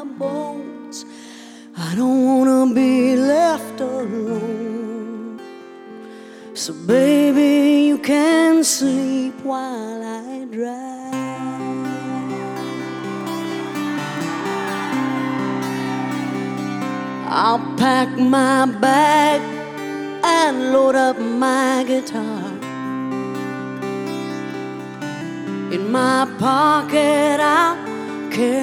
my bones. I don't wanna be left alone. So baby, you can sleep while I drive. I'll pack my bag and load up my guitar. In my pocket I'll carry